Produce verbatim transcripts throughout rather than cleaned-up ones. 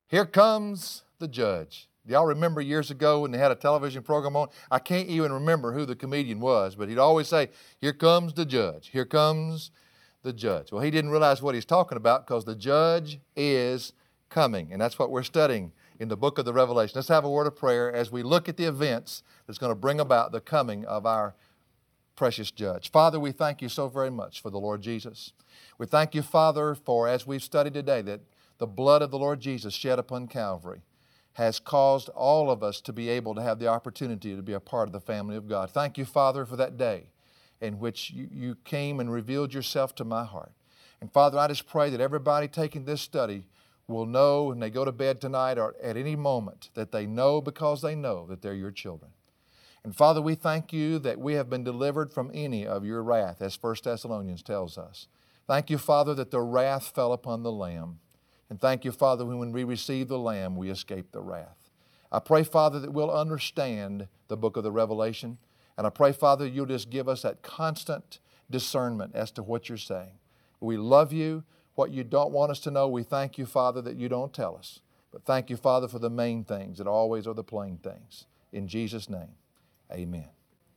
Here comes the judge. Do y'all remember years ago when they had a television program on? I can't even remember who the comedian was, but he'd always say, here comes the judge. Here comes the judge. Well, he didn't realize what he's talking about because the judge is coming. And that's what we're studying in the book of the Revelation. Let's have a word of prayer as we look at the events that's going to bring about the coming of our precious judge. Father, we thank you so very much for the Lord Jesus. We thank you, Father, for as we've studied today, that the blood of the Lord Jesus shed upon Calvary has caused all of us to be able to have the opportunity to be a part of the family of God. Thank you, Father, for that day in which you, you came and revealed yourself to my heart. And Father, I just pray that everybody taking this study will know when they go to bed tonight or at any moment that they know because they know that they're your children. And Father, we thank you that we have been delivered from any of your wrath, as First Thessalonians tells us. Thank you, Father, that the wrath fell upon the Lamb. And thank you, Father, when we receive the Lamb, we escape the wrath. I pray, Father, that we'll understand the book of the Revelation. And I pray, Father, you'll just give us that constant discernment as to what you're saying. We love you. What you don't want us to know, we thank you, Father, that you don't tell us. But thank you, Father, for the main things that always are the plain things. In Jesus' name, amen.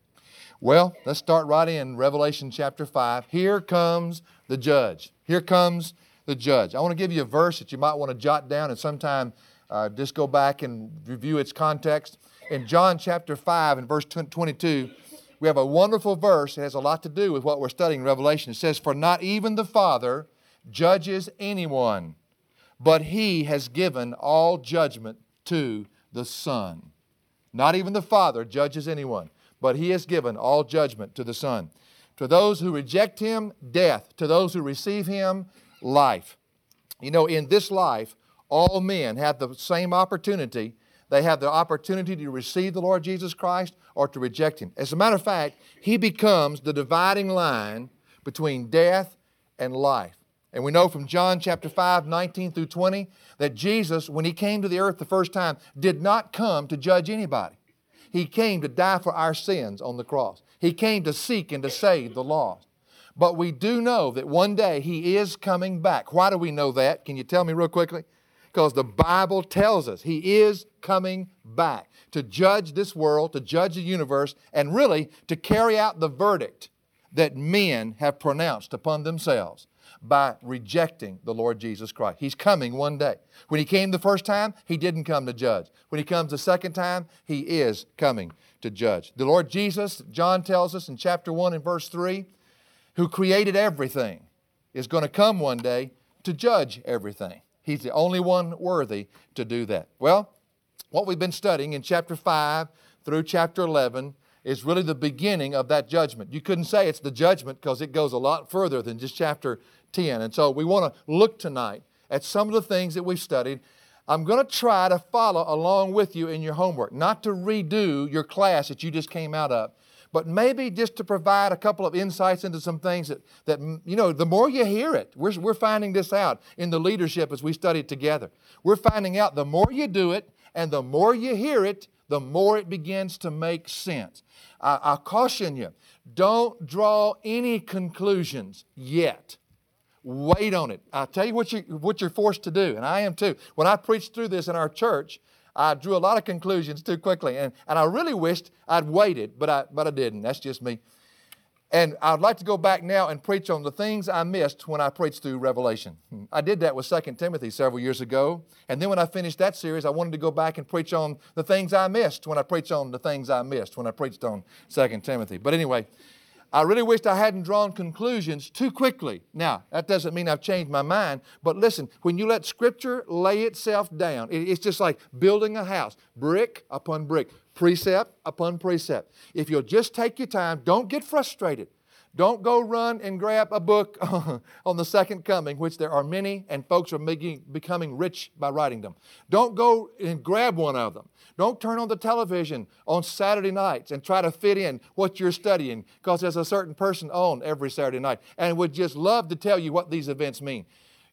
Well, let's start right in Revelation chapter five. Here comes the judge. Here comes the judge. I want to give you a verse that you might want to jot down and sometime uh, just go back and review its context. In John chapter five and verse twenty-two, we have a wonderful verse that has a lot to do with what we're studying in Revelation. It says, "For not even the Father judges anyone, but He has given all judgment to the Son." Not even the Father judges anyone, but He has given all judgment to the Son. To those who reject Him, death. To those who receive Him, life. You know, in this life, all men have the same opportunity. They have the opportunity to receive the Lord Jesus Christ or to reject Him. As a matter of fact, He becomes the dividing line between death and life. And we know from John chapter five, nineteen through twenty, that Jesus, when He came to the earth the first time, did not come to judge anybody. He came to die for our sins on the cross. He came to seek and to save the lost. But we do know that one day He is coming back. Why do we know that? Can you tell me real quickly? Because the Bible tells us He is coming back to judge this world, to judge the universe, and really to carry out the verdict that men have pronounced upon themselves by rejecting the Lord Jesus Christ. He's coming one day. When He came the first time, He didn't come to judge. When He comes the second time, He is coming to judge. The Lord Jesus, John tells us in chapter one and verse three, who created everything, is going to come one day to judge everything. He's the only one worthy to do that. Well, what we've been studying in chapter five through chapter eleven is really the beginning of that judgment. You couldn't say it's the judgment because it goes a lot further than just chapter ten. And so we want to look tonight at some of the things that we've studied. I'm going to try to follow along with you in your homework, not to redo your class that you just came out of, but maybe just to provide a couple of insights into some things that, that you know, the more you hear it, we're, we're finding this out in the leadership as we study it together. We're finding out the more you do it and the more you hear it, the more it begins to make sense. I, I'll caution you, don't draw any conclusions yet. Wait on it. I'll tell you what, you what you're forced to do, and I am too. When I preached through this in our church, I drew a lot of conclusions too quickly, and, and I really wished I'd waited, but I, but I didn't. That's just me. And I'd like to go back now and preach on the things I missed when I preached through Revelation. I did that with Second Timothy several years ago. And then when I finished that series, I wanted to go back and preach on the things I missed when I preached on the things I missed when I preached on Second Timothy. But anyway, I really wished I hadn't drawn conclusions too quickly. Now, that doesn't mean I've changed my mind. But listen, when you let Scripture lay itself down, it's just like building a house, brick upon brick, precept upon precept. If you'll just take your time, don't get frustrated. Don't go run and grab a book on the second coming, which there are many, and folks are making, becoming rich by writing them. Don't go and grab one of them. Don't turn on the television on Saturday nights and try to fit in what you're studying, because there's a certain person on every Saturday night and would just love to tell you what these events mean.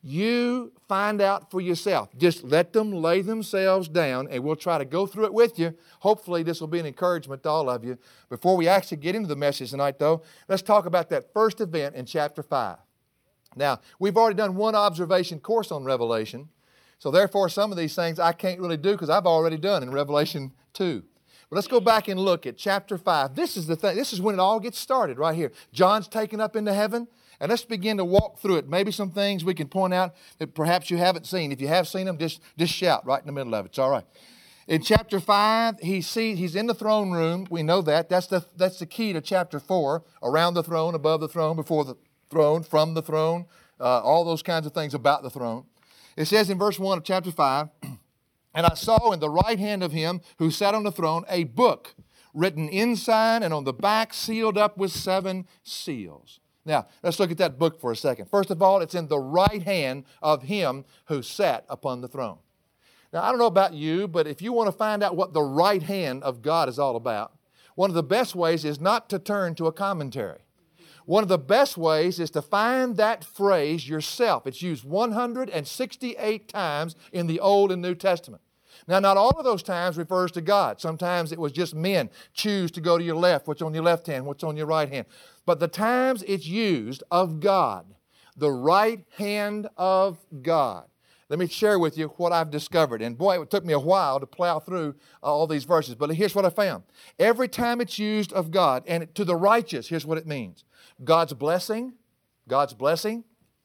You find out for yourself. Just let them lay themselves down, and we'll try to go through it with you. Hopefully this will be an encouragement to all of you. Before we actually get into the message tonight, though, let's talk about that first event in chapter five. Now, we've already done one observation course on Revelation, So therefore, some of these things I can't really do because I've already done in Revelation two. But let's go back and look at chapter five. This is the thing. This is when it all gets started right here. John's taken up into heaven, and let's begin to walk through it. Maybe some things we can point out that perhaps you haven't seen. If you have seen them, just, just shout right in the middle of it. It's all right. In chapter five, he sees, he's in the throne room. We know that. That's the, that's the key to chapter four. Around the throne, above the throne, before the throne, from the throne, uh, all those kinds of things about the throne. It says in verse one of chapter five, "And I saw in the right hand of him who sat on the throne a book written inside and on the back, sealed up with seven seals." Now, let's look at that book for a second. First of all, it's in the right hand of him who sat upon the throne. Now, I don't know about you, but if you want to find out what the right hand of God is all about, one of the best ways is not to turn to a commentary. One of the best ways is to find that phrase yourself. It's used one hundred sixty-eight times in the Old and New Testament. Now, not all of those times refers to God. Sometimes it was just men. Choose to go to your left, what's on your left hand, what's on your right hand. But the times it's used of God, the right hand of God. Let me share with you what I've discovered. And boy, it took me a while to plow through all these verses. But here's what I found. Every time it's used of God, and to the righteous, here's what it means. God's blessing, God's blessing,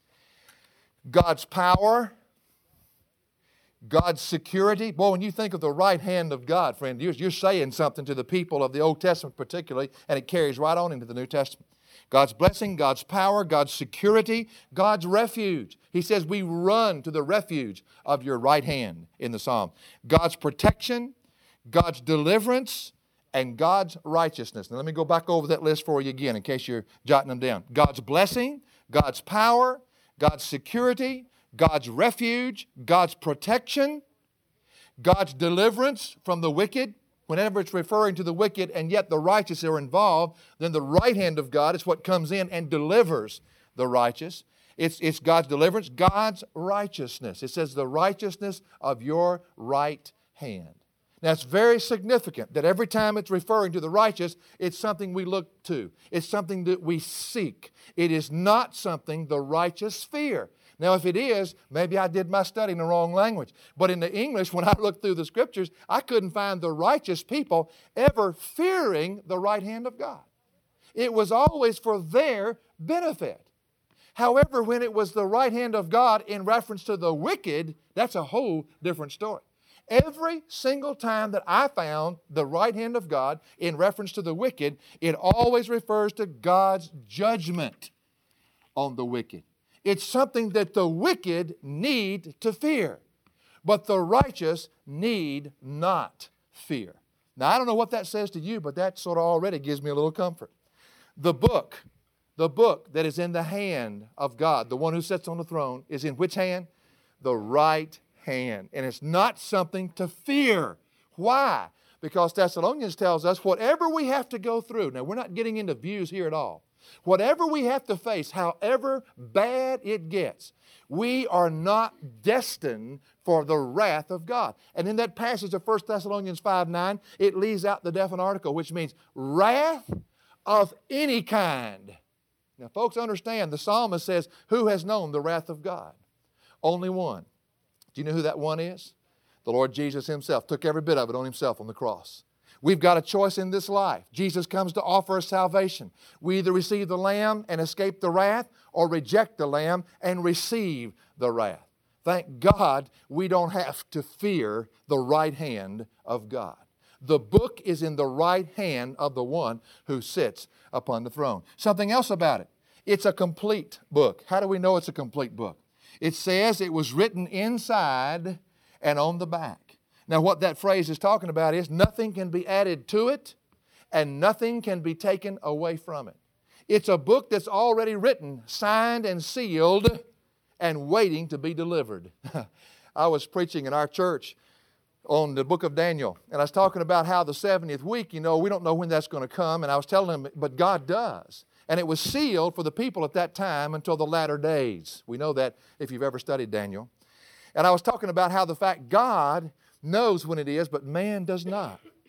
God's power, God's security. Boy, when you think of the right hand of God, friend, you're, you're saying something to the people of the Old Testament particularly, and it carries right on into the New Testament. God's blessing, God's power, God's security, God's refuge. He says we run to the refuge of your right hand in the psalm. God's protection, God's deliverance, and God's righteousness. Now let me go back over that list for you again in case you're jotting them down. God's blessing, God's power, God's security, God's refuge, God's protection, God's deliverance from the wicked. Whenever it's referring to the wicked and yet the righteous are involved, then the right hand of God is what comes in and delivers the righteous. It's, it's God's deliverance, God's righteousness. It says the righteousness of your right hand. Now, it's very significant that every time it's referring to the righteous, it's something we look to. It's something that we seek. It is not something the righteous fear. Now, if it is, maybe I did my study in the wrong language. But in the English, when I looked through the Scriptures, I couldn't find the righteous people ever fearing the right hand of God. It was always for their benefit. However, when it was the right hand of God in reference to the wicked, that's a whole different story. Every single time that I found the right hand of God in reference to the wicked, it always refers to God's judgment on the wicked. It's something that the wicked need to fear, but the righteous need not fear. Now, I don't know what that says to you, but that sort of already gives me a little comfort. The book, the book that is in the hand of God, the one who sits on the throne, is in which hand? The right hand. And it's not something to fear. Why? Because Thessalonians tells us whatever we have to go through, now we're not getting into views here at all, whatever we have to face, however bad it gets, we are not destined for the wrath of God. And in that passage of First Thessalonians five nine, it leaves out the definite article, which means wrath of any kind. Now, folks, understand, the psalmist says, who has known the wrath of God? Only one. Do you know who that one is? The Lord Jesus Himself took every bit of it on Himself on the cross. We've got a choice in this life. Jesus comes to offer us salvation. We either receive the Lamb and escape the wrath, or reject the Lamb and receive the wrath. Thank God we don't have to fear the right hand of God. The book is in the right hand of the one who sits upon the throne. Something else about it. It's a complete book. How do we know it's a complete book? It says it was written inside and on the back. Now, what that phrase is talking about is nothing can be added to it and nothing can be taken away from it. It's a book that's already written, signed and sealed, and waiting to be delivered. I was preaching in our church on the book of Daniel, and I was talking about how the seventieth week, you know, we don't know when that's going to come, and I was telling them, but God does. And it was sealed for the people at that time until the latter days. We know that if you've ever studied Daniel. And I was talking about how the fact God knows when it is, but man does not.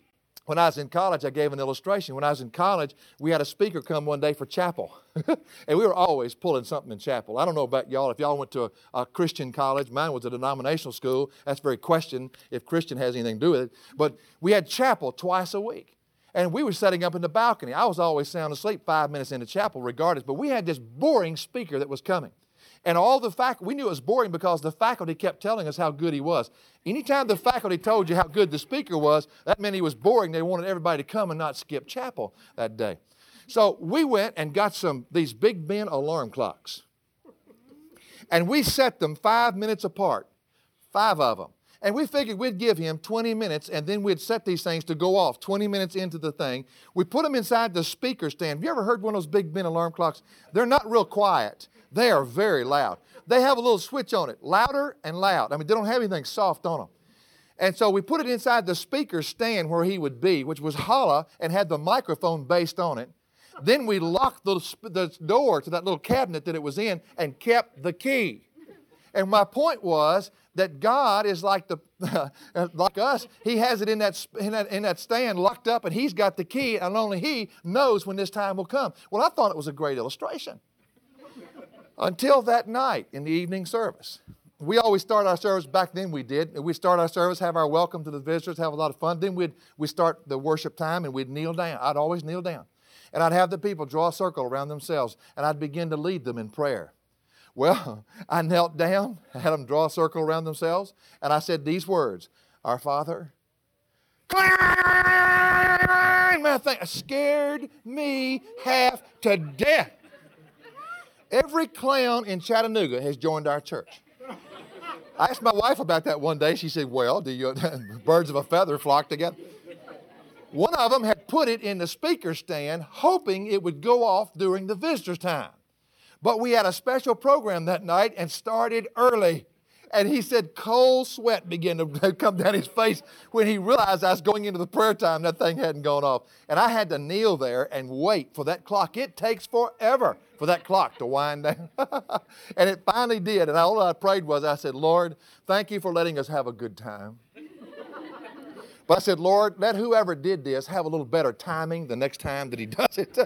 When I was in college, I gave an illustration. When I was in college, we had a speaker come one day for chapel. And we were always pulling something in chapel. I don't know about y'all. If y'all went to a, a Christian college, mine was a denominational school. That's very question if Christian has anything to do with it. But we had chapel twice a week. And we were setting up in the balcony. I was always sound asleep five minutes into chapel regardless. But we had this boring speaker that was coming. And all the faculty, we knew it was boring because the faculty kept telling us how good he was. Anytime the faculty told you how good the speaker was, that meant he was boring. They wanted everybody to come and not skip chapel that day. So we went and got some, these Big Ben alarm clocks. And we set them five minutes apart, five of them. And we figured we'd give him twenty minutes, and then we'd set these things to go off twenty minutes into the thing. We put them inside the speaker stand. Have you ever heard one of those Big Ben alarm clocks? They're not real quiet. They are very loud. They have a little switch on it, louder and loud. I mean, they don't have anything soft on them. And so we put it inside the speaker stand where he would be, which was hollow and had the microphone based on it. Then we locked the, the door to that little cabinet that it was in and kept the key. And my point was that God is like the like us. He has it in that, in that in that stand locked up, and He's got the key, and only He knows when this time will come. Well, I thought it was a great illustration. Until that night in the evening service. We always start our service, back then we did. We start our service, have our welcome to the visitors, have a lot of fun. Then we'd we start the worship time and we'd kneel down. I'd always kneel down. And I'd have the people draw a circle around themselves, and I'd begin to lead them in prayer. Well, I knelt down, had them draw a circle around themselves, and I said these words, Our Father. That thing scared me half to death. Every clown in Chattanooga has joined our church. I asked my wife about that one day. She said, well, do you, birds of a feather flock together. One of them had put it in the speaker stand, hoping it would go off during the visitors' time. But we had a special program that night and started early. And he said cold sweat began to come down his face when he realized I was going into the prayer time. That thing hadn't gone off. And I had to kneel there and wait for that clock. It takes forever for that clock to wind down. And it finally did. And all I prayed was, I said, Lord, thank you for letting us have a good time. But I said, Lord, let whoever did this have a little better timing the next time that he does it.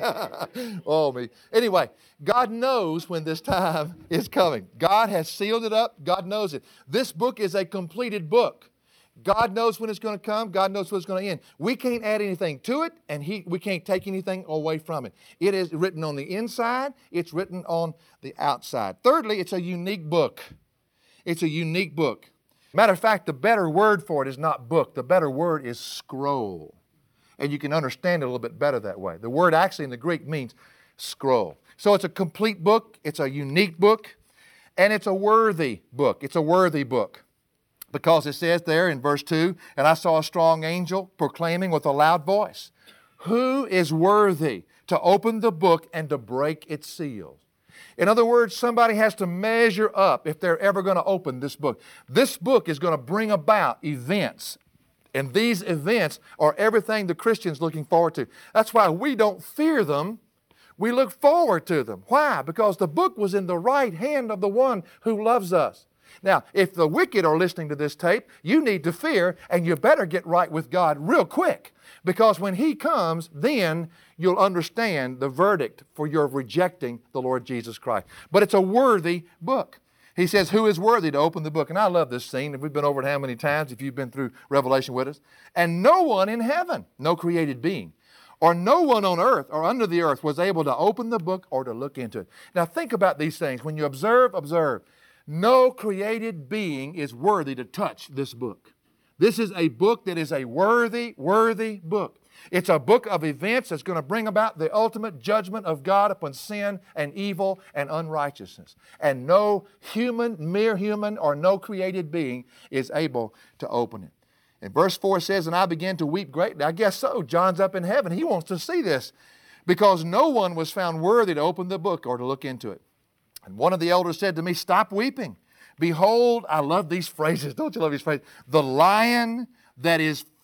Oh, me. Anyway, God knows when this time is coming. God has sealed it up. God knows it. This book is a completed book. God knows when it's going to come. God knows when it's going to end. We can't add anything to it, and he, we can't take anything away from it. It is written on the inside. It's written on the outside. Thirdly, it's a unique book. It's a unique book. Matter of fact, the better word for it is not book. The better word is scroll. And you can understand it a little bit better that way. The word actually in the Greek means scroll. So it's a complete book. It's a unique book. And it's a worthy book. It's a worthy book. Because it says there in verse two, and I saw a strong angel proclaiming with a loud voice, who is worthy to open the book and to break its seals? In other words, somebody has to measure up if they're ever going to open this book. This book is going to bring about events. And these events are everything the Christian's looking forward to. That's why we don't fear them. We look forward to them. Why? Because the book was in the right hand of the one who loves us. Now, if the wicked are listening to this tape, you need to fear, and you better get right with God real quick. Because when He comes, then you'll understand the verdict for your rejecting the Lord Jesus Christ. But it's a worthy book. He says, who is worthy to open the book? And I love this scene. We've been over it how many times if you've been through Revelation with us. And no one in heaven, no created being, or no one on earth or under the earth was able to open the book or to look into it. Now think about these things. When you observe, observe. No created being is worthy to touch this book. This is a book that is a worthy, worthy book. It's a book of events that's going to bring about the ultimate judgment of God upon sin and evil and unrighteousness. And no human, mere human, or no created being is able to open it. And verse four says, and I began to weep greatly. I guess so. John's up in heaven. He wants to see this because no one was found worthy to open the book or to look into it. And one of the elders said to me, stop weeping. Behold, I love these phrases. Don't you love these phrases? The lion that is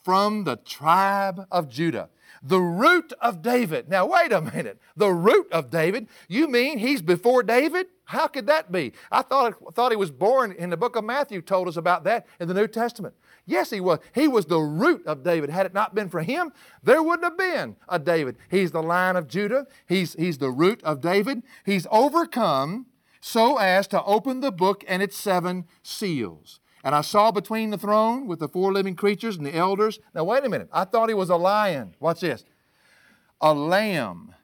from the tribe of Judah. The root of David. Now, wait a minute. The root of David? You mean he's before David? How could that be? I thought, I thought he was born in the book of Matthew, told us about that in the New Testament. Yes, he was. He was the root of David. Had it not been for him, there wouldn't have been a David. He's the Lion of Judah. He's, he's the root of David. He's overcome so as to open the book and its seven seals. And I saw between the throne with the four living creatures and the elders. Now, wait a minute. I thought he was a lion. Watch this. A lamb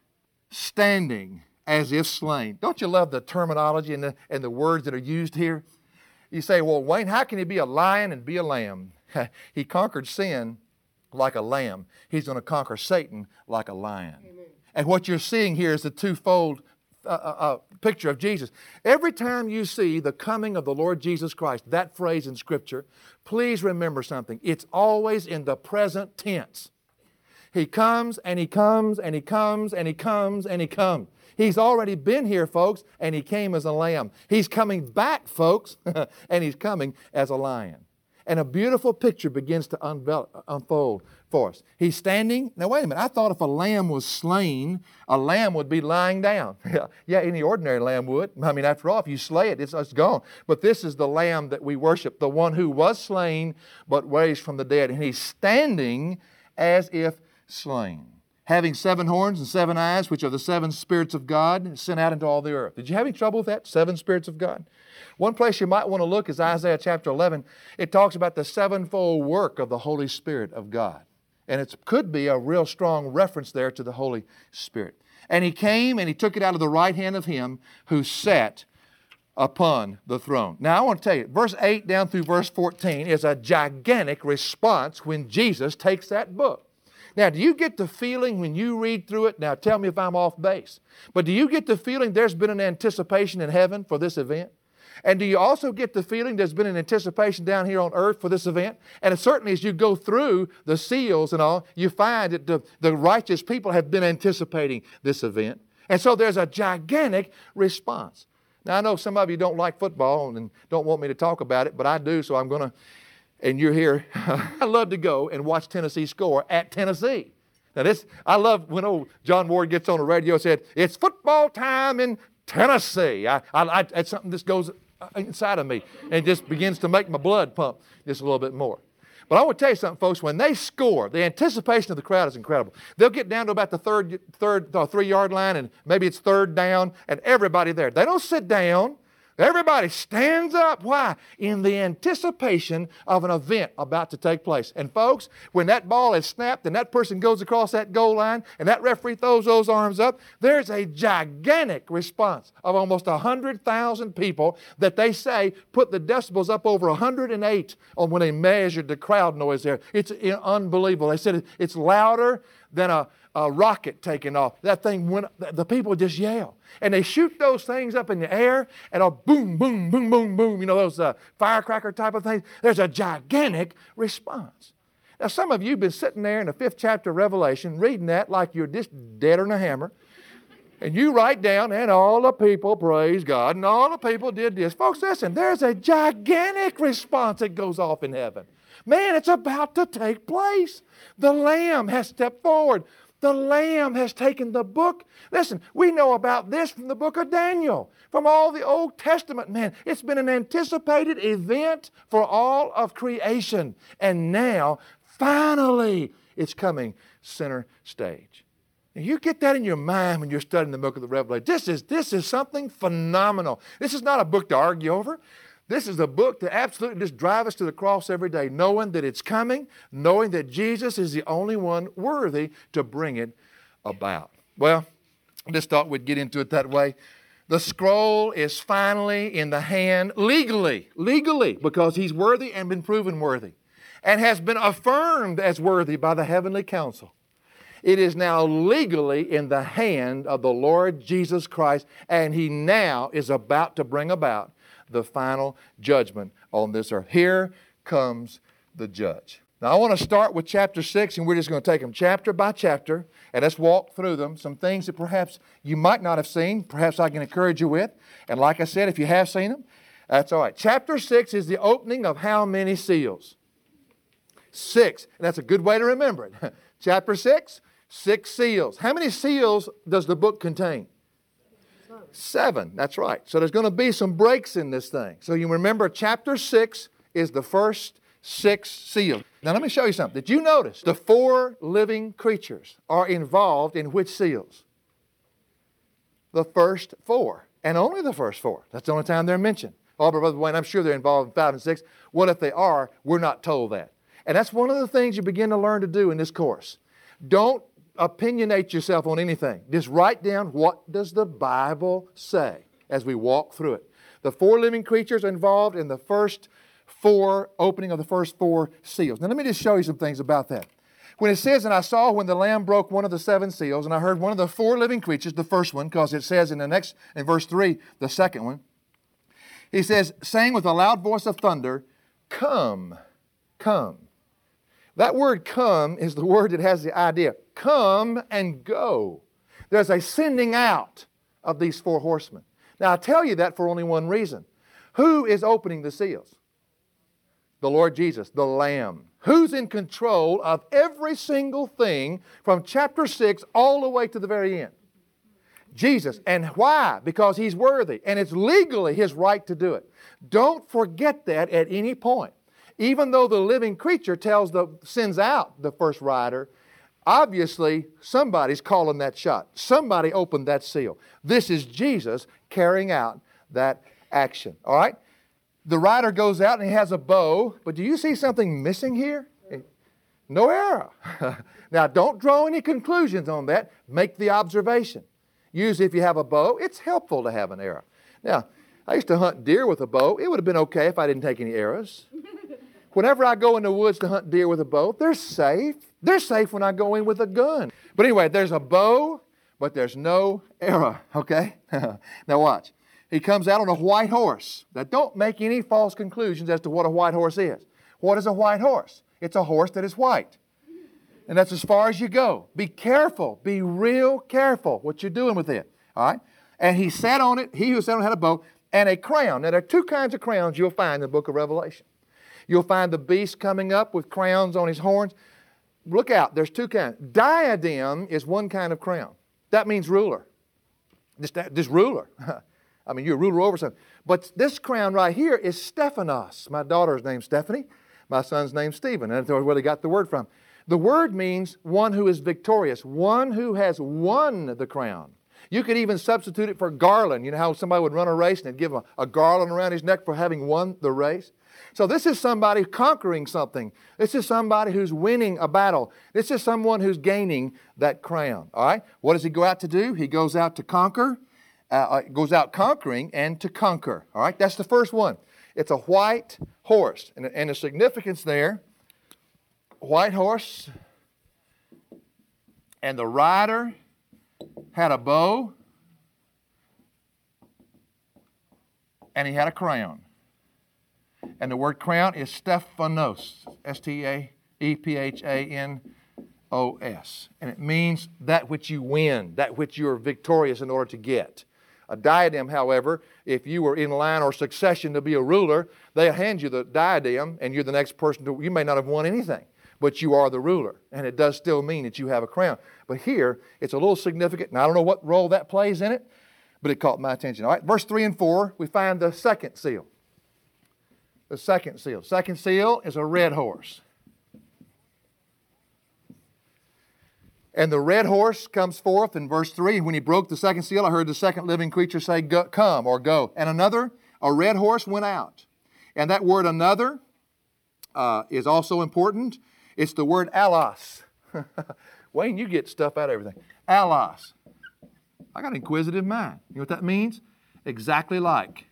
standing as if slain. Don't you love the terminology and the, and the words that are used here? You say, well, Wayne, how can he be a lion and be a lamb? He conquered sin like a lamb. He's going to conquer Satan like a lion. Amen. And what you're seeing here is the twofold uh, uh, picture of Jesus. Every time you see the coming of the Lord Jesus Christ, that phrase in Scripture, please remember something. It's always in the present tense. He comes and He comes and He comes and He comes and He comes. He's already been here, folks, and He came as a lamb. He's coming back, folks, and He's coming as a lion. And a beautiful picture begins to unveil, unfold for us. He's standing. Now, wait a minute. I thought if a lamb was slain, a lamb would be lying down. Yeah, any ordinary lamb would. I mean, after all, if you slay it, it's, it's gone. But this is the lamb that we worship, the one who was slain but raised from the dead. And He's standing as if slain, having seven horns and seven eyes, which are the seven spirits of God sent out into all the earth. Did you have any trouble with that? Seven spirits of God? One place you might want to look is Isaiah chapter eleven. It talks about the sevenfold work of the Holy Spirit of God. And it could be a real strong reference there to the Holy Spirit. And He came and He took it out of the right hand of Him who sat upon the throne. Now, I want to tell you, verse eight down through verse fourteen is a gigantic response when Jesus takes that book. Now, do you get the feeling when you read through it, now tell me if I'm off base, but do you get the feeling there's been an anticipation in heaven for this event? And do you also get the feeling there's been an anticipation down here on earth for this event? And certainly as you go through the seals and all, you find that the, the righteous people have been anticipating this event. And so there's a gigantic response. Now, I know some of you don't like football and don't want me to talk about it, but I do, so I'm going to, and you're here. I love to go and watch Tennessee score at Tennessee. Now, this, I love when old John Ward gets on the radio and said, it's football time in Tennessee. I, I, I, it's something that goes inside of me and just begins to make my blood pump just a little bit more. But I want to tell you something, folks. When they score, the anticipation of the crowd is incredible. They'll get down to about the third, third, uh, three-yard line, and maybe it's third down, and everybody there. They don't sit down. Everybody stands up. Why? In the anticipation of an event about to take place. And folks, when that ball is snapped and that person goes across that goal line and that referee throws those arms up, there's a gigantic response of almost one hundred thousand people that they say put the decibels up over one hundred eight on when they measured the crowd noise there. It's unbelievable. They said it's louder than a a rocket taking off. That thing went, the people just yell. And they shoot those things up in the air, and a boom, boom, boom, boom, boom, you know, those uh, firecracker type of things. There's a gigantic response. Now, some of you have been sitting there in the fifth chapter of Revelation, reading that like you're just deader than a hammer. And you write down, and all the people praise God, and all the people did this. Folks, listen, there's a gigantic response that goes off in heaven. Man, it's about to take place. The Lamb has stepped forward. The Lamb has taken the book. Listen, we know about this from the book of Daniel, from all the Old Testament, man. It's been an anticipated event for all of creation. And now, finally, it's coming center stage. And you get that in your mind when you're studying the book of the Revelation. This is, this is something phenomenal. This is not a book to argue over. This is a book to absolutely just drive us to the cross every day, knowing that it's coming, knowing that Jesus is the only one worthy to bring it about. Well, I just thought we'd get into it that way. The scroll is finally in the hand legally, legally, because He's worthy and been proven worthy, and has been affirmed as worthy by the heavenly council. It is now legally in the hand of the Lord Jesus Christ, and He now is about to bring about the final judgment on this earth. Here comes the judge. Now, I want to start with chapter six, and we're just going to take them chapter by chapter, and let's walk through them. Some things that perhaps you might not have seen, perhaps I can encourage you with. And like I said, if you have seen them, that's all right. Chapter six is the opening of how many seals? Six. And that's a good way to remember it. Chapter six, six seals. How many seals does the book contain? Seven. That's right. So there's going to be some breaks in this thing. So you remember chapter six is the first six seals. Now let me show you something. Did you notice the four living creatures are involved in which seals? The first four. And only the first four. That's the only time they're mentioned. Oh, but Brother Wayne, I'm sure they're involved in five and six. What if they are? We're not told that. And that's one of the things you begin to learn to do in this course. Don't opinionate yourself on anything. Just write down, what does the Bible say as we walk through it. The four living creatures are involved in the first four, opening of the first four seals. Now let me just show you some things about that. When it says, and I saw when the Lamb broke one of the seven seals, and I heard one of the four living creatures, the first one, because it says in the next, in verse three, the second one, he says, saying with a loud voice of thunder, come, come. That word come is the word that has the idea, come and go. There's a sending out of these four horsemen. Now I tell you that for only one reason. Who is opening the seals? The Lord Jesus, the Lamb. Who's in control of every single thing from chapter six all the way to the very end? Jesus. And why? Because He's worthy. And it's legally His right to do it. Don't forget that at any point. Even though the living creature tells the, sends out the first rider, obviously somebody's calling that shot. Somebody opened that seal. This is Jesus carrying out that action. All right? The rider goes out and he has a bow, but do you see something missing here? No arrow. Now, don't draw any conclusions on that. Make the observation. Usually, if you have a bow, it's helpful to have an arrow. Now, I used to hunt deer with a bow. It would have been okay if I didn't take any arrows. Whenever I go in the woods to hunt deer with a bow, they're safe. They're safe when I go in with a gun. But anyway, there's a bow, but there's no arrow, okay? Now watch. He comes out on a white horse. Now don't make any false conclusions as to what a white horse is. What is a white horse? It's a horse that is white. And that's as far as you go. Be careful. Be real careful what you're doing with it. All right? And he sat on it, he who sat on it had a bow, and a crown. Now there are two kinds of crowns you'll find in the book of Revelation. You'll find the beast coming up with crowns on his horns. Look out, there's two kinds. Diadem is one kind of crown. That means ruler. Just, just ruler. I mean, you're a ruler over something. But this crown right here is Stephanos. My daughter's name's Stephanie. My son's name's Stephen. And that's where they got the word from. The word means one who is victorious, one who has won the crown. You could even substitute it for garland. You know how somebody would run a race and they'd give a, a garland around his neck for having won the race? So this is somebody conquering something. This is somebody who's winning a battle. This is someone who's gaining that crown. All right? What does he go out to do? He goes out to conquer. Uh, goes out conquering and to conquer. All right? That's the first one. It's a white horse. And, and the significance there, white horse, and the rider had a bow, and he had a crown. And the word crown is Stephanos, S T A E P H A N O S. And it means that which you win, that which you are victorious in order to get. A diadem, however, if you were in line or succession to be a ruler, they hand you the diadem and you're the next person to, you may not have won anything, but you are the ruler. And it does still mean that you have a crown. But here, it's a little significant, and I don't know what role that plays in it, but it caught my attention. All right, verse three and four, we find the second seal. The second seal. Second seal is a red horse. And the red horse comes forth in verse three. And when he broke the second seal, I heard the second living creature say, go, come or go. And another, a red horse went out. And that word another uh, is also important. It's the word allos. Wayne, you get stuff out of everything. Allos. I got an inquisitive mind. You know what that means? Exactly like.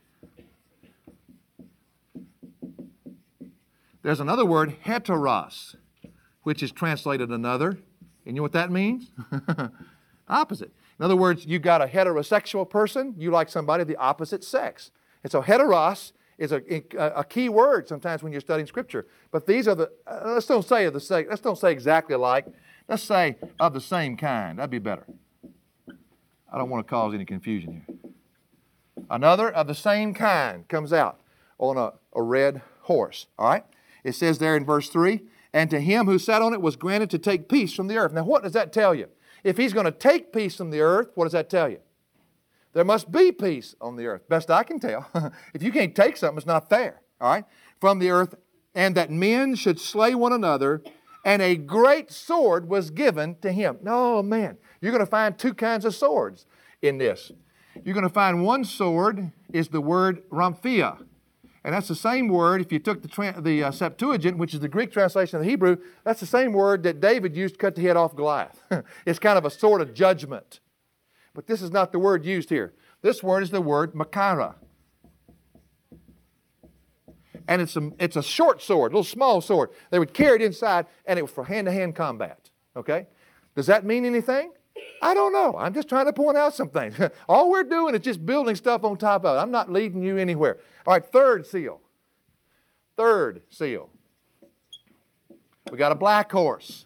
There's another word, heteros, which is translated another. And you know what that means? Opposite. In other words, you've got a heterosexual person, you like somebody of the opposite sex. And so heteros is a, a, a key word sometimes when you're studying Scripture. But these are the, uh, let's don't say of the same, let's don't say exactly alike. Let's say of the same kind. That'd be better. I don't want to cause any confusion here. Another of the same kind comes out on a, a red horse. All right? It says there in verse three, And to him who sat on it was granted to take peace from the earth. Now what does that tell you? If he's going to take peace from the earth, what does that tell you? There must be peace on the earth. Best I can tell. If you can't take something, it's not fair. All right? From the earth, and that men should slay one another, and a great sword was given to him. No, man. You're going to find two kinds of swords in this. You're going to find one sword is the word ramphia. And that's the same word, if you took the, tra- the uh, Septuagint, which is the Greek translation of the Hebrew, that's the same word that David used to cut the head off Goliath. It's kind of a sword of judgment. But this is not the word used here. This word is the word makara. And it's a, it's a short sword, a little small sword. They would carry it inside, and it was for hand-to-hand combat. Okay? Does that mean anything? I don't know. I'm just trying to point out some things. All we're doing is just building stuff on top of it. I'm not leading you anywhere. All right, third seal. Third seal. We got a black horse.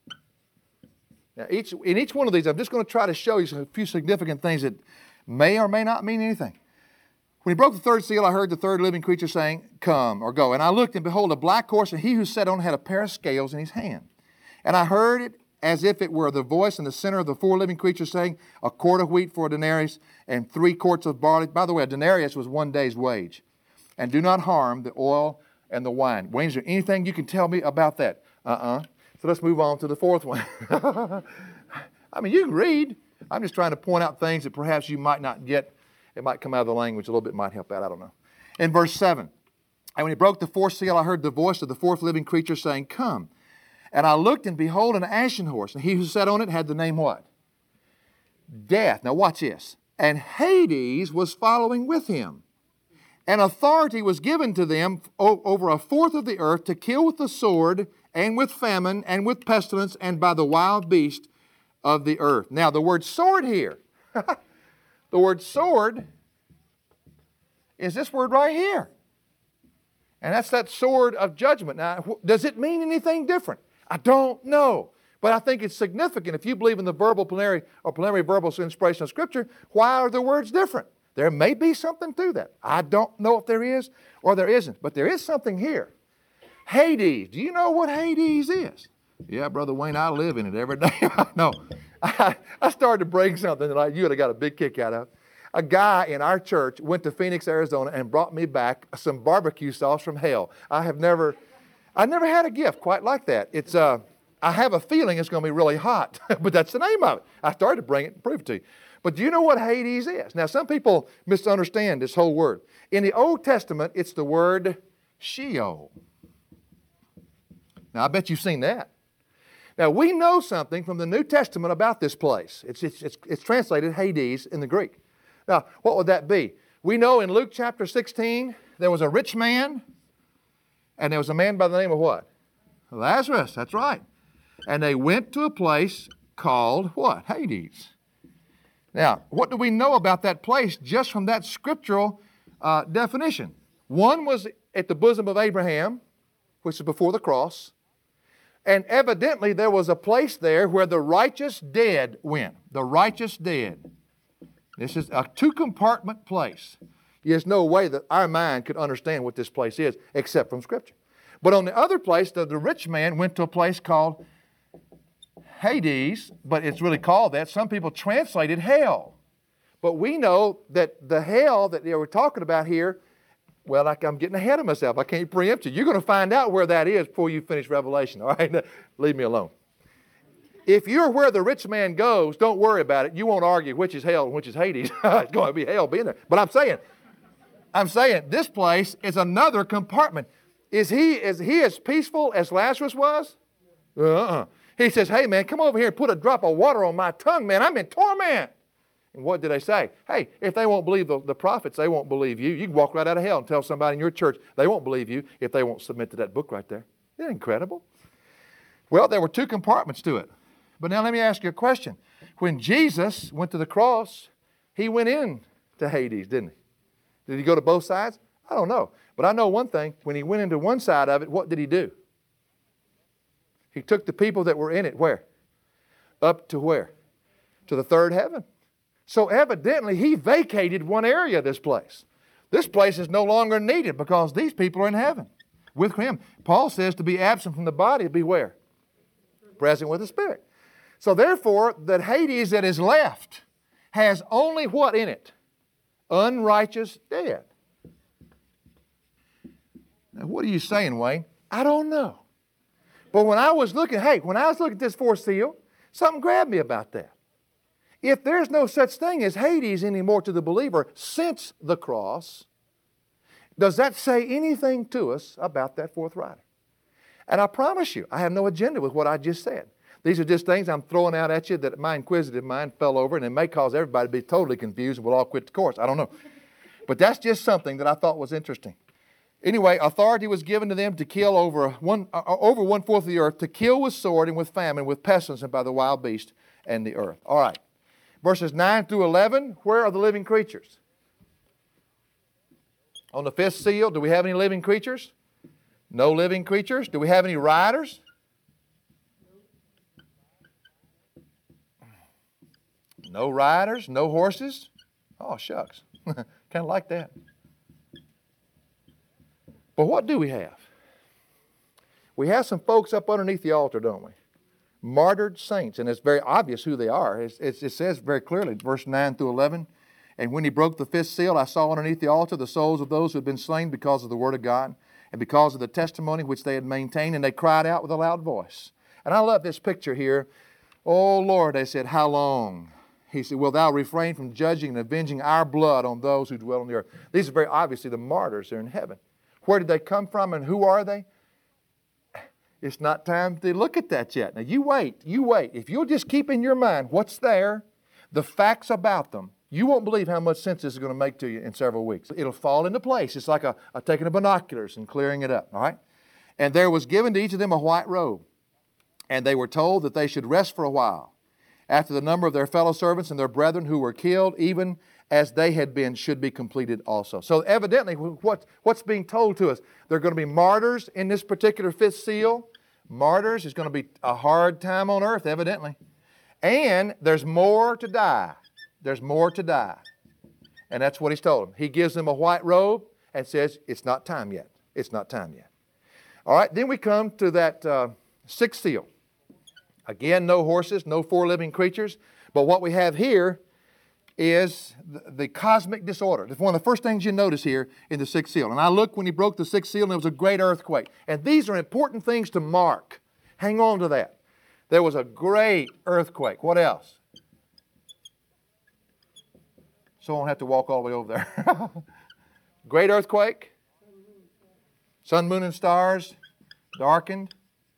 Now, each, in each one of these, I'm just going to try to show you a few significant things that may or may not mean anything. When he broke the third seal, I heard the third living creature saying, "Come," or "Go." And I looked, and behold, a black horse, and he who sat on it had a pair of scales in his hand. And I heard it as if it were the voice in the center of the four living creatures saying, "A quart of wheat for a denarius, and three quarts of barley." By the way, a denarius was one day's wage. "And do not harm the oil and the wine." Wayne, is there anything you can tell me about that? Uh-uh. So let's move on to the fourth one. I mean, you can read. I'm just trying to point out things that perhaps you might not get. It might come out of the language. A little bit might help out. I don't know. In verse seven, "And when he broke the fourth seal, I heard the voice of the fourth living creature saying, 'Come.' And I looked, and behold, an ashen horse. And he who sat on it had the name what? Death." Now watch this. "And Hades was following with him. And authority was given to them over a fourth of the earth to kill with the sword, and with famine, and with pestilence, and by the wild beast of the earth." Now the word sword here, the word sword is this word right here. And that's that sword of judgment. Now, does it mean anything different? I don't know. But I think it's significant. If you believe in the verbal plenary or plenary verbal inspiration of Scripture, why are the words different? There may be something to that. I don't know if there is or there isn't. But there is something here. Hades. Do you know what Hades is? Yeah, Brother Wayne, I live in it every day. No. I, I started to bring something that I, you would have got a big kick out of. A guy in our church went to Phoenix, Arizona, and brought me back some barbecue sauce from hell. I have never, I never had a gift quite like that. It's, uh, I have a feeling it's going to be really hot, but that's the name of it. I started to bring it and prove it to you. But do you know what Hades is? Now, some people misunderstand this whole word. In the Old Testament, it's the word Sheol. Now, I bet you've seen that. Now, we know something from the New Testament about this place. It's, it's, it's, it's translated Hades in the Greek. Now, what would that be? We know in Luke chapter sixteen, there was a rich man, and there was a man by the name of what? Lazarus, that's right. And they went to a place called what? Hades. Now, what do we know about that place just from that scriptural uh, definition? One was at the bosom of Abraham, which is before the cross. And evidently there was a place there where the righteous dead went. The righteous dead. This is a two-compartment place. There's no way that our mind could understand what this place is except from Scripture. But on the other place, the, the rich man went to a place called Hades, but it's really called that. Some people translated hell. But we know that the hell that they were talking about here, well, like I'm getting ahead of myself. I can't preempt you. You're going to find out where that is before you finish Revelation. All right? Leave me alone. If you're where the rich man goes, don't worry about it. You won't argue which is hell and which is Hades. It's going to be hell being there. But I'm saying, I'm saying this place is another compartment. Is he, is he as peaceful as Lazarus was? Uh-uh. He says, "Hey, man, come over here and put a drop of water on my tongue, man. I'm in torment." And what did they say? Hey, if they won't believe the, the prophets, they won't believe you. You can walk right out of hell and tell somebody in your church they won't believe you if they won't submit to that book right there. Isn't that incredible? Well, there were two compartments to it. But now let me ask you a question. When Jesus went to the cross, he went in to Hades, didn't he? Did he go to both sides? I don't know. But I know one thing. When he went into one side of it, what did he do? He took the people that were in it where? Up to where? To the third heaven. So evidently he vacated one area of this place. This place is no longer needed because these people are in heaven. With Him. Paul says to be absent from the body, to be where? Present with the Spirit. So therefore, that Hades that is left has only what in it? Unrighteous dead. Now, what are you saying, Wayne? I don't know. But when I was looking, hey, when I was looking at this fourth seal, something grabbed me about that. If there's no such thing as Hades anymore to the believer since the cross, does that say anything to us about that fourth rider? And I promise you, I have no agenda with what I just said. These are just things I'm throwing out at you that my inquisitive mind fell over, and it may cause everybody to be totally confused and we'll all quit the course. I don't know. But that's just something that I thought was interesting. Anyway, authority was given to them to kill over one, uh, over one-fourth of the earth, to kill with sword and with famine, with pestilence and by the wild beast and the earth. All right. Verses nine through eleven, where are the living creatures? On the fifth seal, do we have any living creatures? No living creatures. Do we have any riders? No riders, no horses. Oh, shucks. Kind of like that. But what do we have? We have some folks up underneath the altar, don't we? Martyred saints, and it's very obvious who they are. It's, it's, it says very clearly, verse nine through eleven, and when he broke the fifth seal, I saw underneath the altar the souls of those who had been slain because of the word of God and because of the testimony which they had maintained, and they cried out with a loud voice. And I love this picture here. Oh, Lord, they said, how long? He said, will thou refrain from judging and avenging our blood on those who dwell on the earth? These are very obviously the martyrs there in heaven. Where did they come from and who are they? It's not time to look at that yet. Now you wait, you wait. If you'll just keep in your mind what's there, the facts about them, you won't believe how much sense this is going to make to you in several weeks. It'll fall into place. It's like a, a taking of binoculars and clearing it up, all right? And there was given to each of them a white robe, and they were told that they should rest for a while, after the number of their fellow servants and their brethren who were killed, even as they had been, should be completed also. So evidently, what, what's being told to us? There are going to be martyrs in this particular fifth seal. Martyrs is going to be a hard time on earth, evidently. And there's more to die. There's more to die. And that's what he's told them. He gives them a white robe and says, it's not time yet. It's not time yet. All right, then we come to that uh, sixth seal. Again, no horses, no four living creatures. But what we have here is the, the cosmic disorder. It's one of the first things you notice here in the sixth seal. And I looked when he broke the sixth seal, and there was a great earthquake. And these are important things to mark. Hang on to that. There was a great earthquake. What else? So I won't have to walk all the way over there. Great earthquake. Sun, moon, and stars darkened.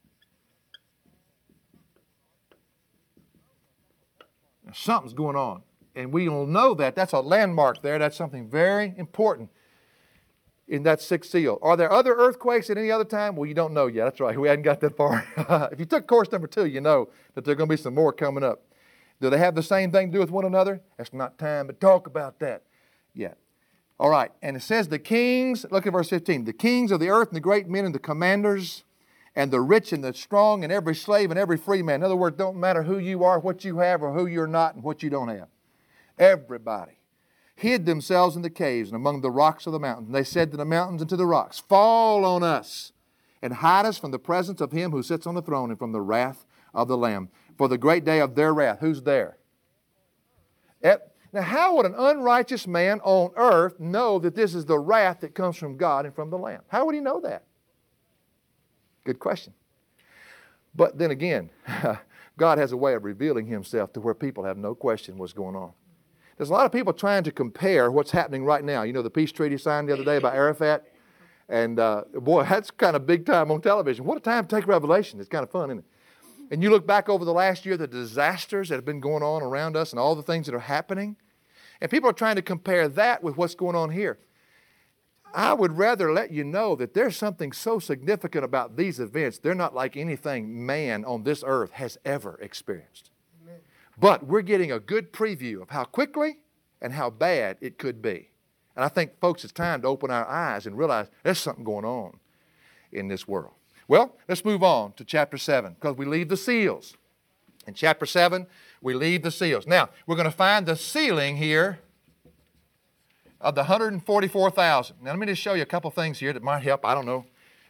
Now, something's going on. And we will know that. That's a landmark there. That's something very important in that sixth seal. Are there other earthquakes at any other time? Well, you don't know yet. That's right. We hadn't got that far. If you took course number two, you know that there are going to be some more coming up. Do they have the same thing to do with one another? It's not time to talk about that yet. All right. And it says the kings, look at verse fifteen, the kings of the earth and the great men and the commanders and the rich and the strong and every slave and every free man. In other words, don't matter who you are, what you have, or who you're not, and what you don't have. Everybody hid themselves in the caves and among the rocks of the mountains. And they said to the mountains and to the rocks, fall on us and hide us from the presence of him who sits on the throne and from the wrath of the Lamb. For the great day of their wrath. Who's there? Now, how would an unrighteous man on earth know that this is the wrath that comes from God and from the Lamb? How would he know that? Good question. But then again, God has a way of revealing himself to where people have no question what's going on. There's a lot of people trying to compare what's happening right now. You know, the peace treaty signed the other day by Arafat. And uh, boy, that's kind of big time on television. What a time to take Revelation. It's kind of fun, isn't it? And you look back over the last year, the disasters that have been going on around us and all the things that are happening. And people are trying to compare that with what's going on here. I would rather let you know that there's something so significant about these events. They're not like anything man on this earth has ever experienced. Amen. But we're getting a good preview of how quickly and how bad it could be. And I think, folks, it's time to open our eyes and realize there's something going on in this world. Well, let's move on to chapter seven, because we leave the seals. In chapter seven, we leave the seals. Now, we're going to find the sealing here of the one hundred forty-four thousand. Now, let me just show you a couple things here that might help. I don't know.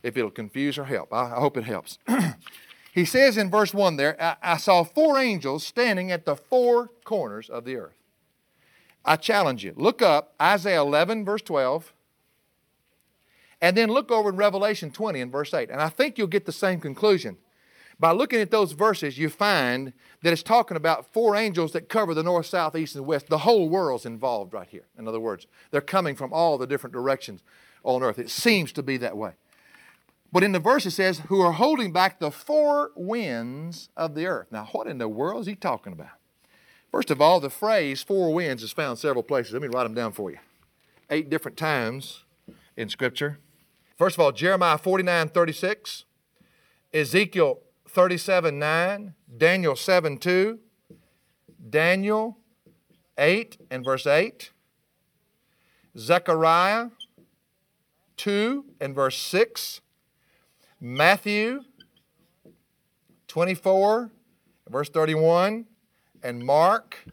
if it'll confuse or help. I, I hope it helps. He says in verse one there, I, I saw four angels standing at the four corners of the earth. I challenge you. Look up Isaiah eleven, verse twelve. And then look over in Revelation twenty and verse eight. And I think you'll get the same conclusion. By looking at those verses, you find that it's talking about four angels that cover the north, south, east, and west. The whole world's involved right here. In other words, they're coming from all the different directions on earth. It seems to be that way. But in the verse it says, who are holding back the four winds of the earth. Now, what in the world is he talking about? First of all, the phrase four winds is found several places. Let me write them down for you. Eight different times in Scripture. First of all, Jeremiah forty-nine thirty-six, Ezekiel thirty-seven nine, Daniel seven two, Daniel eight and verse eight, Zechariah two and verse six, Matthew twenty-four, verse thirty-one, and Mark,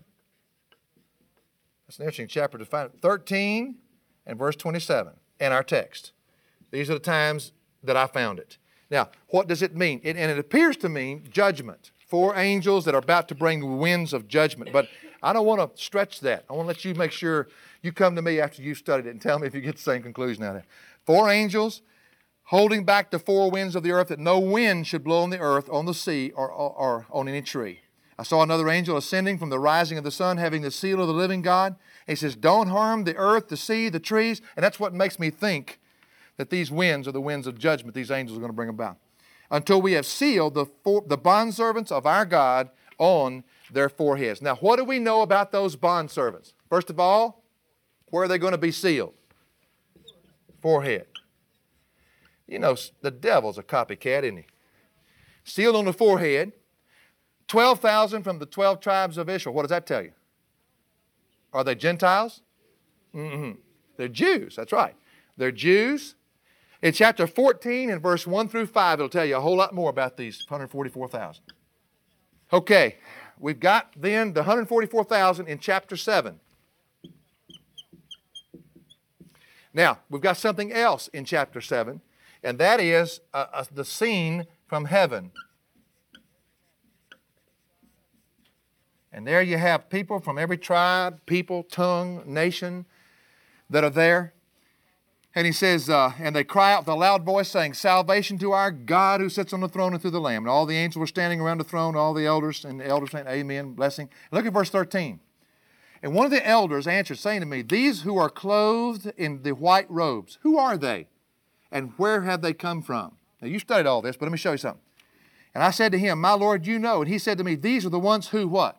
that's an interesting chapter to find, thirteen and verse twenty-seven in our text. These are the times that I found it. Now, what does it mean? It, and it appears to mean judgment. Four angels that are about to bring winds of judgment. But I don't want to stretch that. I want to let you make sure you come to me after you've studied it and tell me if you get the same conclusion out of it. Four angels holding back the four winds of the earth, that no wind should blow on the earth, on the sea, or, or, or on any tree. I saw another angel ascending from the rising of the sun, having the seal of the living God. And he says, don't harm the earth, the sea, the trees. And that's what makes me think that these winds are the winds of judgment these angels are going to bring about. Until we have sealed the, for, the bondservants of our God on their foreheads. Now, what do we know about those bondservants? First of all, where are they going to be sealed? Forehead. You know, the devil's a copycat, isn't he? Sealed on the forehead. twelve thousand from the twelve tribes of Israel. What does that tell you? Are they Gentiles? Mm-hmm. They're Jews, that's right. They're Jews. In chapter fourteen and verse one through five, it'll tell you a whole lot more about these one hundred forty-four thousand. Okay, we've got then the one hundred forty-four thousand in chapter seven. Now, we've got something else in chapter seven, and that is uh, uh, the scene from heaven. And there you have people from every tribe, people, tongue, nation that are there. And he says, uh, and they cry out with a loud voice, saying, salvation to our God who sits on the throne and to the Lamb. And all the angels were standing around the throne, all the elders, and the elders saying, amen, blessing. Look at verse thirteen. And one of the elders answered, saying to me, these who are clothed in the white robes, who are they? And where have they come from? Now, you studied all this, but let me show you something. And I said to him, my Lord, you know. And he said to me, these are the ones who what?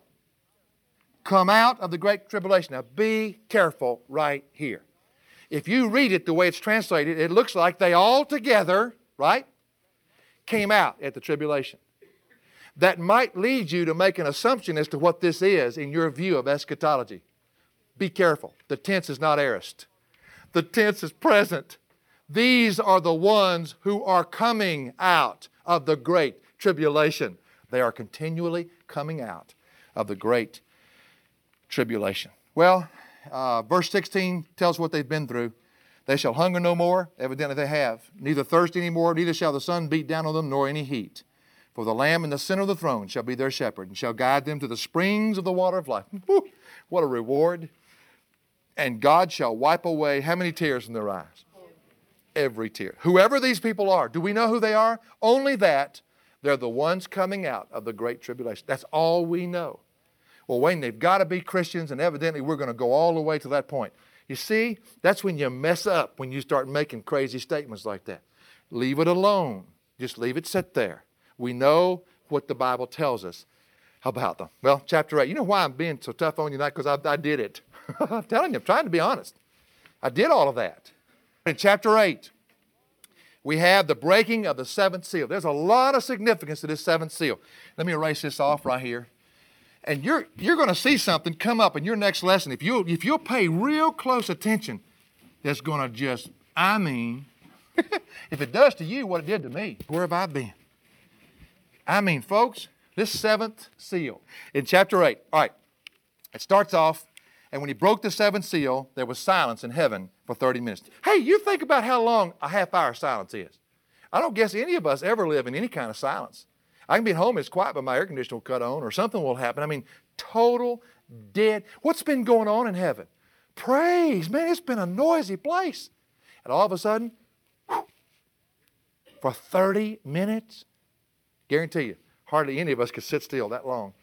Come out of the great tribulation. Now, be careful right here. If you read it the way it's translated, it looks like they all together, right, came out at the tribulation. That might lead you to make an assumption as to what this is in your view of eschatology. Be careful. The tense is not aorist. The tense is present. These are the ones who are coming out of the great tribulation. They are continually coming out of the great tribulation. Well, Uh, verse sixteen tells what they've been through. They shall hunger no more. Evidently they have. Neither thirst any more, neither shall the sun beat down on them, nor any heat. For the Lamb in the center of the throne shall be their shepherd, and shall guide them to the springs of the water of life. Woo, what a reward. And God shall wipe away how many tears from their eyes? Every tear. Whoever these people are, do we know who they are? Only that they're the ones coming out of the great tribulation. That's all we know. Well, Wayne, they've got to be Christians, and evidently we're going to go all the way to that point. You see, that's when you mess up, when you start making crazy statements like that. Leave it alone. Just leave it sit there. We know what the Bible tells us about them. Well, chapter eight. You know why I'm being so tough on you tonight? Because I, I did it. I'm telling you, I'm trying to be honest. I did all of that. In chapter eight, we have the breaking of the seventh seal. There's a lot of significance to this seventh seal. Let me erase this off right here. And you're, you're going to see something come up in your next lesson. If you'll, if you'll pay real close attention, that's going to just, I mean, if it does to you what it did to me, where have I been? I mean, folks, this seventh seal in chapter eight. All right, it starts off, and when he broke the seventh seal, there was silence in heaven for thirty minutes. Hey, you think about how long a half hour silence is. I don't guess any of us ever live in any kind of silence. I can be at home, it's quiet, but my air conditioner will cut on or something will happen. I mean, total dead. What's been going on in heaven? Praise. Man, it's been a noisy place. And all of a sudden, whew, for thirty minutes, guarantee you, hardly any of us could sit still that long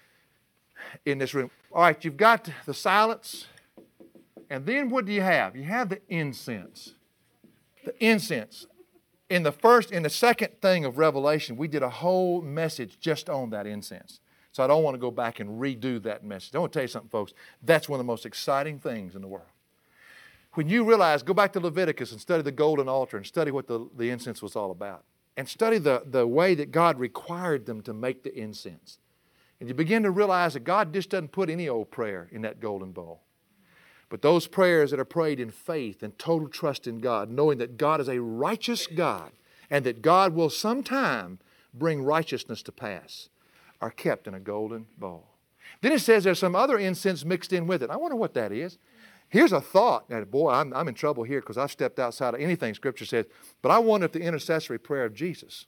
in this room. All right, you've got the silence. And then what do you have? You have the incense. The incense. In the first, in the second thing of Revelation, we did a whole message just on that incense. So I don't want to go back and redo that message. I want to tell you something, folks. That's one of the most exciting things in the world. When you realize, go back to Leviticus and study the golden altar and study what the, the incense was all about. And study the, the way that God required them to make the incense. And you begin to realize that God just doesn't put any old prayer in that golden bowl. But those prayers that are prayed in faith and total trust in God, knowing that God is a righteous God and that God will sometime bring righteousness to pass, are kept in a golden bowl. Then it says there's some other incense mixed in with it. I wonder what that is. Here's a thought. Now, boy, I'm, I'm in trouble here because I've stepped outside of anything Scripture says. But I wonder if the intercessory prayer of Jesus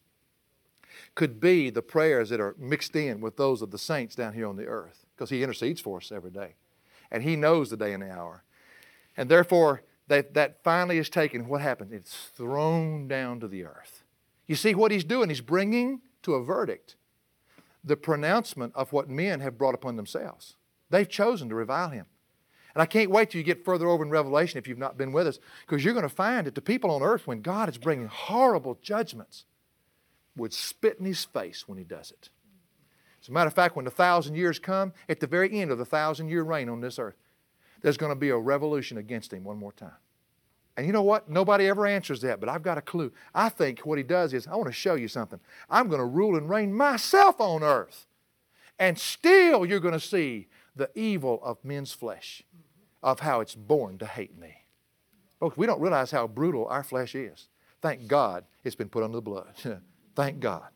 could be the prayers that are mixed in with those of the saints down here on the earth, because He intercedes for us every day. And He knows the day and the hour. And therefore, that, that finally is taken. What happens? It's thrown down to the earth. You see what He's doing? He's bringing to a verdict the pronouncement of what men have brought upon themselves. They've chosen to revile Him. And I can't wait till you get further over in Revelation if you've not been with us, because you're going to find that the people on earth, when God is bringing horrible judgments, would spit in His face when He does it. As a matter of fact, when the thousand years come, at the very end of the thousand year reign on this earth, there's going to be a revolution against Him one more time. And you know what? Nobody ever answers that, but I've got a clue. I think what He does is, I want to show you something. I'm going to rule and reign myself on earth. And still you're going to see the evil of men's flesh, of how it's born to hate me. Folks, we don't realize how brutal our flesh is. Thank God it's been put under the blood. Thank God.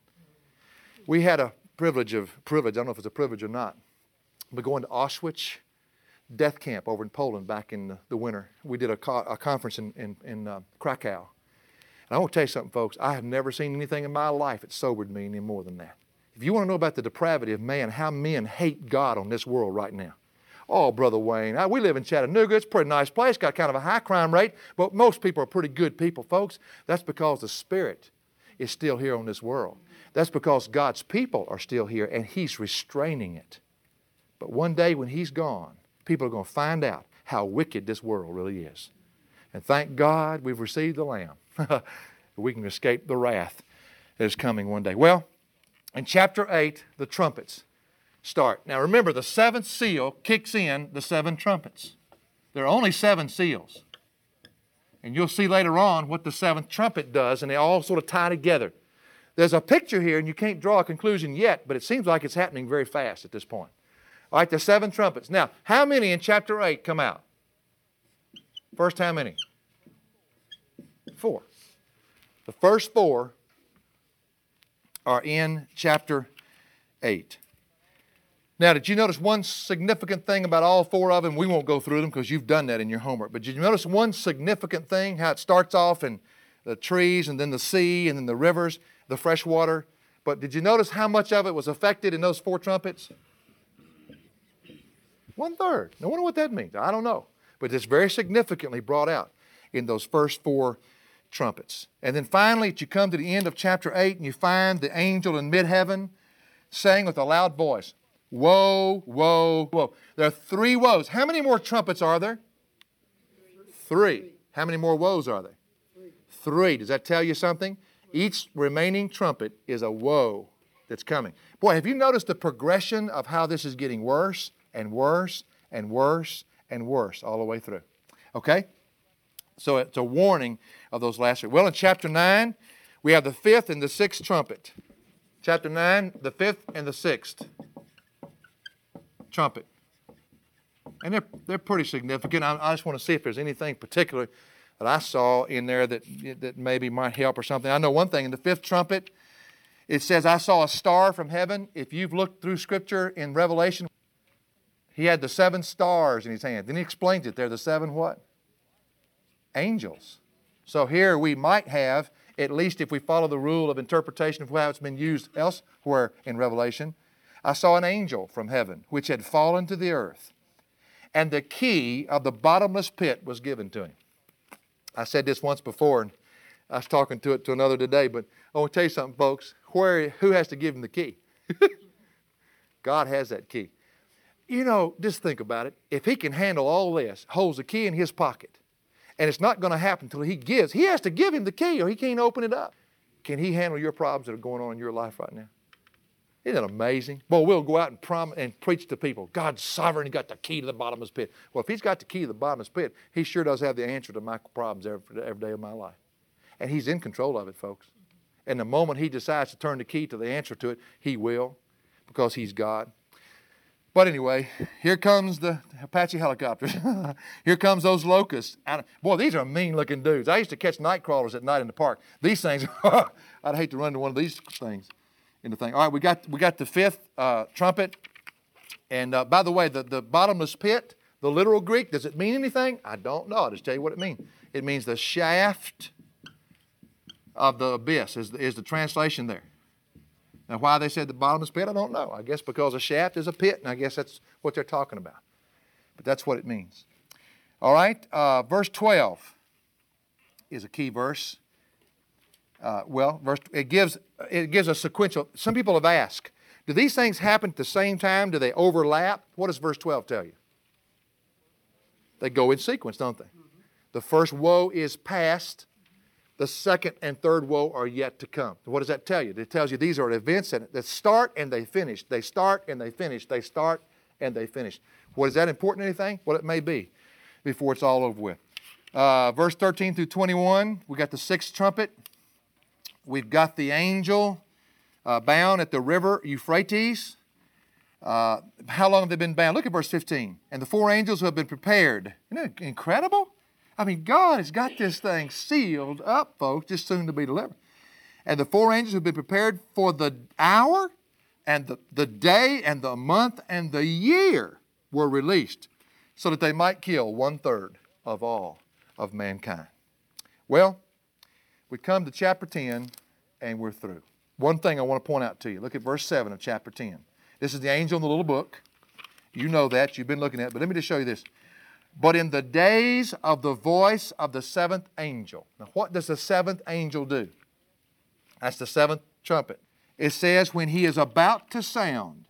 We had a privilege of, privilege, I don't know if it's a privilege or not, but going to Auschwitz death camp over in Poland back in the, the winter. We did a, co- a conference in, in, in uh, Krakow. And I want to tell you something, folks. I have never seen anything in my life that sobered me any more than that. If you want to know about the depravity of man, how men hate God on this world right now. Oh, Brother Wayne, I, we live in Chattanooga. It's a pretty nice place. Got kind of a high crime rate, but most people are pretty good people, folks. That's because the Spirit is still here on this world. That's because God's people are still here, and He's restraining it. But one day when He's gone, people are going to find out how wicked this world really is. And thank God we've received the Lamb. We can escape the wrath that is coming one day. Well, in chapter eight, the trumpets start. Now remember, the seventh seal kicks in the seven trumpets. There are only seven seals. And you'll see later on what the seventh trumpet does, and they all sort of tie together. There's a picture here, and you can't draw a conclusion yet, but it seems like it's happening very fast at this point. All right, the seven trumpets. Now, how many in chapter eight come out? First, how many? Four. The first four are in chapter eight. Now, did you notice one significant thing about all four of them? We won't go through them because you've done that in your homework. But did you notice one significant thing? How it starts off in the trees and then the sea and then the rivers, the fresh water. But did you notice how much of it was affected in those four trumpets? One third. Now, I wonder what that means. I don't know. But it's very significantly brought out in those first four trumpets. And then finally, you come to the end of chapter eight and you find the angel in mid-heaven saying with a loud voice, woe, woe, woe. There are three woes. How many more trumpets are there? Three. How many more woes are there? Three. Does that tell you something? Each remaining trumpet is a woe that's coming. Boy, have you noticed the progression of how this is getting worse and worse and worse and worse all the way through? Okay? So it's a warning of those last three. Well, in chapter nine, we have the fifth and the sixth trumpet. Chapter nine, the fifth and the sixth trumpet. And they're, they're pretty significant. I, I just want to see if there's anything particular that I saw in there that, that maybe might help or something. I know one thing. In the fifth trumpet, it says, I saw a star from heaven. If you've looked through Scripture in Revelation, he had the seven stars in his hand. Then he explains it. They're the seven what? Angels. So here we might have at least if we follow the rule of interpretation of how it's been used elsewhere in Revelation. I saw an angel from heaven, which had fallen to the earth, and the key of the bottomless pit was given to him. I said this once before, and I was talking to it to another today, but I want to tell you something, folks. Where, who has to give him the key? God has that key. You know, just think about it. If he can handle all this, holds the key in his pocket, and it's not going to happen until he gives, he has to give him the key or he can't open it up. Can he handle your problems that are going on in your life right now? Isn't that amazing? Boy, we'll go out and, prom- and preach to people. God's sovereign. He got the key to the bottomless pit. Well, if he's got the key to the bottomless pit, he sure does have the answer to my problems every, every day of my life. And he's in control of it, folks. And the moment he decides to turn the key to the answer to it, he will, because he's God. But anyway, here comes the Apache helicopters. Here comes those locusts. Boy, these are mean-looking dudes. I used to catch night crawlers at night in the park. These things, I'd hate to run into one of these things. In the thing. All right, we got we got the fifth uh, trumpet. And uh, by the way, the, the bottomless pit, the literal Greek, does it mean anything? I don't know. I'll just tell you what it means. It means the shaft of the abyss is the, is the translation there. Now, why they said the bottomless pit, I don't know. I guess because a shaft is a pit, and I guess that's what they're talking about. But that's what it means. All right, uh, verse twelve is a key verse. Uh, well, verse, it gives it gives a sequential. Some people have asked, do these things happen at the same time? Do they overlap? What does verse twelve tell you? They go in sequence, don't they? Mm-hmm. The first woe is past. The second and third woe are yet to come. What does that tell you? It tells you these are events that start and they finish. They start and they finish. They start and they finish. What is that important anything? Well, it may be before it's all over with. Uh, verse thirteen through twenty-one, we got the sixth trumpet. We've got the angel uh, bound at the river Euphrates. Uh, how long have they been bound? Look at verse fifteen. And the four angels who have been prepared. Isn't that incredible? I mean, God has got this thing sealed up, folks, just soon to be delivered. And the four angels who have been prepared for the hour and the, the day and the month and the year were released so that they might kill one-third of all of mankind. Well, we come to chapter ten, and we're through. One thing I want to point out to you. Look at verse seven of chapter ten. This is the angel in the little book. You know that. You've been looking at it. But let me just show you this. But in the days of the voice of the seventh angel. Now, what does the seventh angel do? That's the seventh trumpet. It says, when he is about to sound,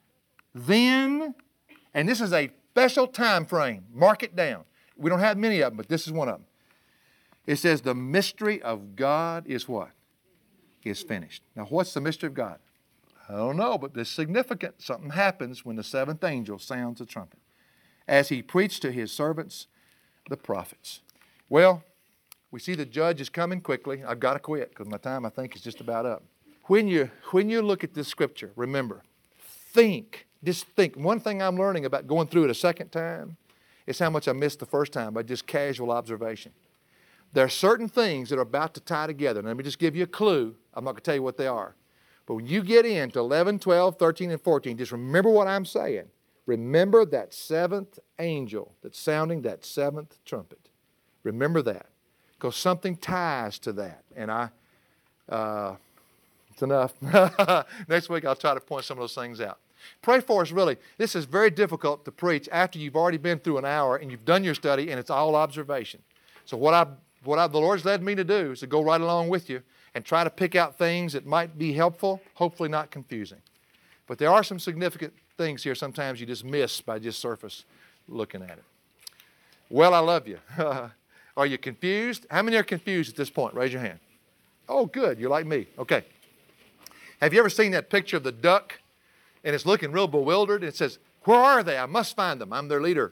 then, and this is a special time frame. Mark it down. We don't have many of them, but this is one of them. It says the mystery of God is what? Is finished. Now, what's the mystery of God? I don't know, but it's significant. Something happens when the seventh angel sounds the trumpet, as he preached to his servants, the prophets. Well, we see the judge is coming quickly. I've got to quit because my time, I think, is just about up. When you, when you look at this scripture, remember, think, just think. One thing I'm learning about going through it a second time is how much I missed the first time by just casual observation. There are certain things that are about to tie together. And let me just give you a clue. I'm not going to tell you what they are. But when you get into eleven, twelve, thirteen, and fourteen, just remember what I'm saying. Remember that seventh angel that's sounding that seventh trumpet. Remember that. Because something ties to that. And I, uh, it's enough. Next week I'll try to point some of those things out. Pray for us, really. This is very difficult to preach after you've already been through an hour and you've done your study and it's all observation. So what I What I, the Lord's led me to do is to go right along with you and try to pick out things that might be helpful, hopefully not confusing. But there are some significant things here sometimes you just miss by just surface looking at it. Well, I love you. Are you confused? How many are confused at this point? Raise your hand. Oh, good. You're like me. Okay. Have you ever seen that picture of the duck and it's looking real bewildered and it says, where are they? I must find them. I'm their leader.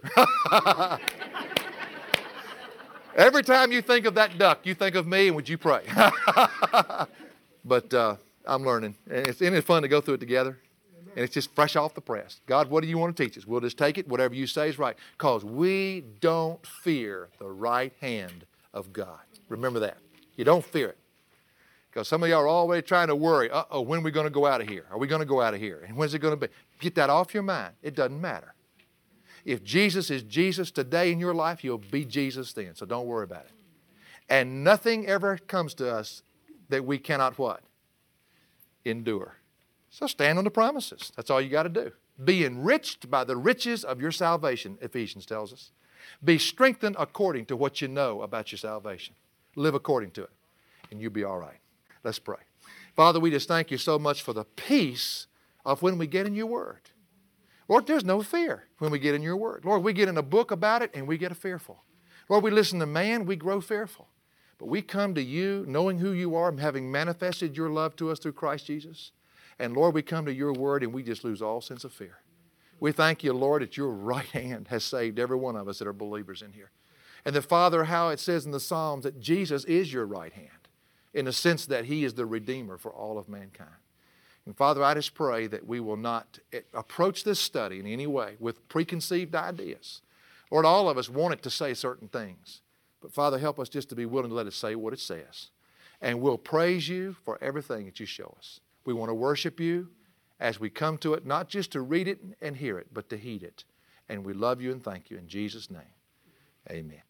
Every time you think of that duck, you think of me, and would you pray? But uh, I'm learning. And it's, isn't it fun to go through it together? And it's just fresh off the press. God, what do you want to teach us? We'll just take it. Whatever you say is right. Because we don't fear the right hand of God. Remember that. You don't fear it. Because some of y'all are already trying to worry, uh-oh, when are we going to go out of here? Are we going to go out of here? And when's it going to be? Get that off your mind. It doesn't matter. If Jesus is Jesus today in your life, He'll be Jesus then. So don't worry about it. And nothing ever comes to us that we cannot what? Endure. So stand on the promises. That's all you got to do. Be enriched by the riches of your salvation, Ephesians tells us. Be strengthened according to what you know about your salvation. Live according to it, and you'll be all right. Let's pray. Father, we just thank you so much for the peace of when we get in your word. Lord, there's no fear when we get in your word. Lord, we get in a book about it and we get fearful. Lord, we listen to man, we grow fearful. But we come to you knowing who you are and having manifested your love to us through Christ Jesus. And Lord, we come to your word and we just lose all sense of fear. We thank you, Lord, that your right hand has saved every one of us that are believers in here. And that, Father, how it says in the Psalms that Jesus is your right hand in the sense that he is the Redeemer for all of mankind. And Father, I just pray that we will not approach this study in any way with preconceived ideas. Lord, all of us want it to say certain things. But Father, help us just to be willing to let it say what it says. And we'll praise you for everything that you show us. We want to worship you as we come to it, not just to read it and hear it, but to heed it. And we love you and thank you in Jesus' name. Amen.